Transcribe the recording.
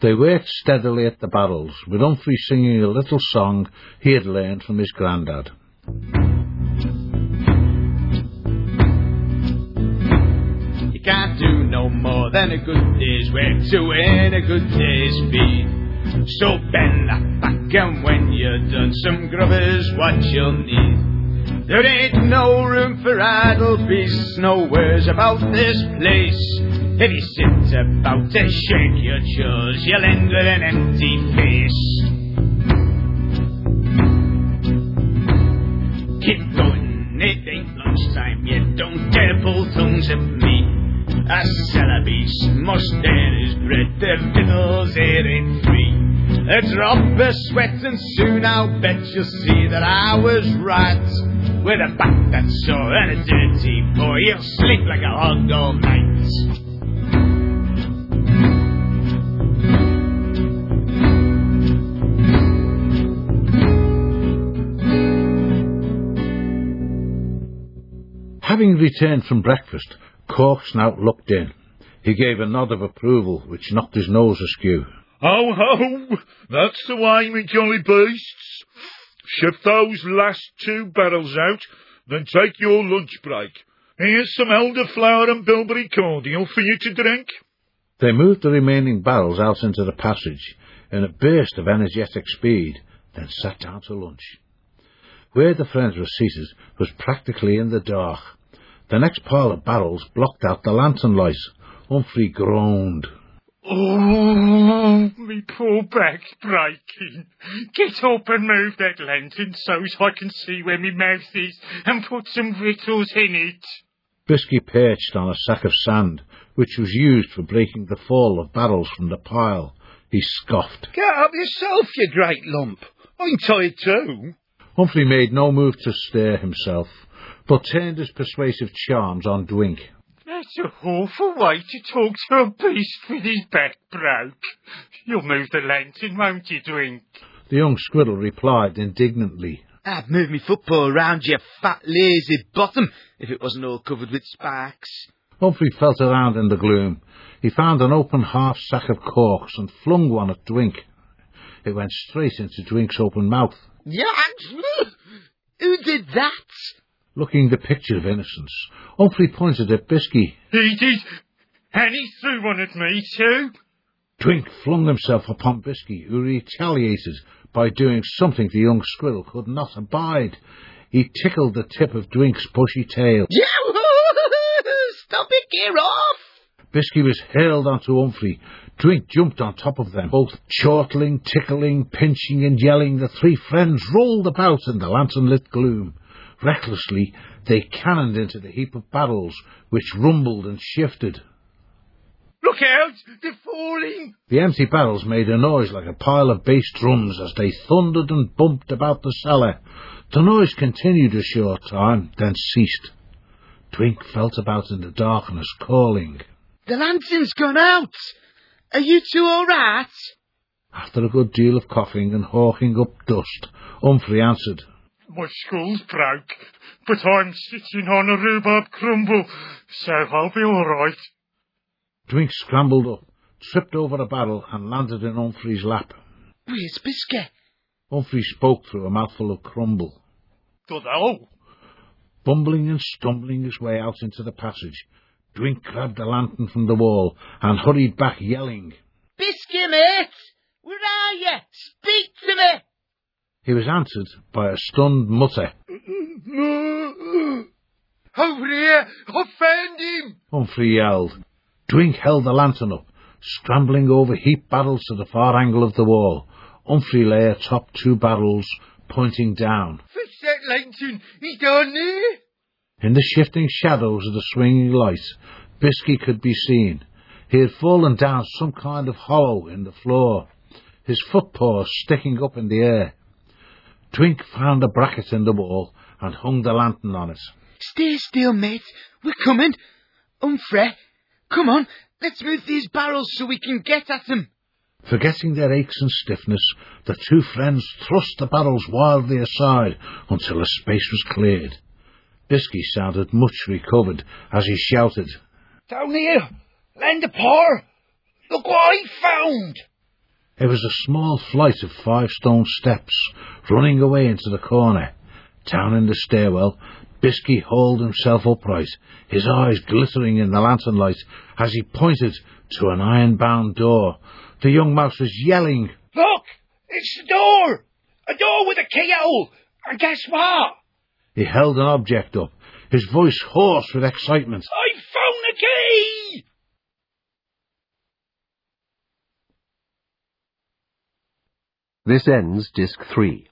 They worked steadily at the barrels, with Humphrey singing a little song he had learned from his grandad. You can't do no more than a good day's work to earn a good day's feed. So bend that back, and when you're done, some grubber's what you'll need. There ain't no room for idle beasts, no words about this place. If you sit about to shake your chores, you'll end with an empty face. Keep going, it ain't lunchtime yet, don't dare pull tongues at me. A cellar beast must earn his bread, the victuals here ain't free. A drop of sweat and soon I'll bet you'll see that I was right. With a back that's sore and a dirty boy, you'll sleep like a hog all night. Having returned from breakfast, Corksnout looked in. He gave a nod of approval, which knocked his nose askew. Ho, ho! That's the way, me jolly beasts. Shift those last 2 barrels out, then take your lunch break. Here's some elderflower and bilberry cordial for you to drink. They moved the remaining barrels out into the passage in a burst of energetic speed, then sat down to lunch. Where the friends were seated was practically in the dark. The next pile of barrels blocked out the lantern light. Humphrey groaned. Oh, me poor back's breaking. Get up and move that lantern so's I can see where me mouth is and put some victuals in it. Bisky perched on a sack of sand, which was used for breaking the fall of barrels from the pile. He scoffed. Get up yourself, you great lump. I'm tired too. Humphrey made no move to stir himself, but turned his persuasive charms on Dwink. That's a awful way to talk to a beast with his back broke. You'll move the lantern, won't you, Dwink? The young squirrel replied indignantly. I'd move me football round your fat, lazy bottom if it wasn't all covered with sparks. Humphrey felt around in the gloom. He found an open half sack of corks and flung one at Dwink. It went straight into Dwink's open mouth. Yes! Who did that? Looking the picture of innocence, Humphrey pointed at Bisky. He did, and he threw one at me too. Dwink flung himself upon Bisky, who retaliated by doing something the young squirrel could not abide. He tickled the tip of Dwink's bushy tail. Stop it, gear off! Bisky was hurled onto Humphrey. Dwink jumped on top of them. Both chortling, tickling, pinching and yelling, the 3 friends rolled about in the lantern-lit gloom. Recklessly, they cannoned into the heap of barrels, which rumbled and shifted. Look out! They're falling! The empty barrels made a noise like a pile of bass drums as they thundered and bumped about the cellar. The noise continued a short time, then ceased. Dwink felt about in the darkness, calling. The lantern's gone out! Are you 2 all right? After a good deal of coughing and hawking up dust, Humphrey answered. My skull's broke, but I'm sitting on a rhubarb crumble, so I'll be all right. Dwink scrambled up, tripped over a barrel and landed in Humphrey's lap. Where's Bisky? Humphrey spoke through a mouthful of crumble. Dunno. Bumbling and stumbling his way out into the passage, Dwink grabbed the lantern from the wall and hurried back yelling. Bisky, mate! Where are you? Speak to me! He was answered by a stunned mutter. Over here! I found him! Humphrey yelled. Dwink held the lantern up, scrambling over heaped barrels to the far angle of the wall. Humphrey lay atop 2 barrels, pointing down. Fetch that lantern! He's down there! In the shifting shadows of the swinging light, Bisky could be seen. He had fallen down some kind of hollow in the floor, his footpaws sticking up in the air. Dwink found a bracket in the wall and hung the lantern on it. Stay still, mate. We're coming. Humphrey, come on. Let's move these barrels so we can get at them. Forgetting their aches and stiffness, the 2 friends thrust the barrels wildly aside until a space was cleared. Bisky sounded much recovered as he shouted. Down here! Lend a paw! Look what I found! It was a small flight of 5 stone steps, running away into the corner. Down in the stairwell, Bisky hauled himself upright, his eyes glittering in the lantern light as he pointed to an iron-bound door. The young mouse was yelling, "Look! It's the door! A door with a keyhole! And guess what? He held an object up, his voice hoarse with excitement. I found the key!" This ends Disc 3.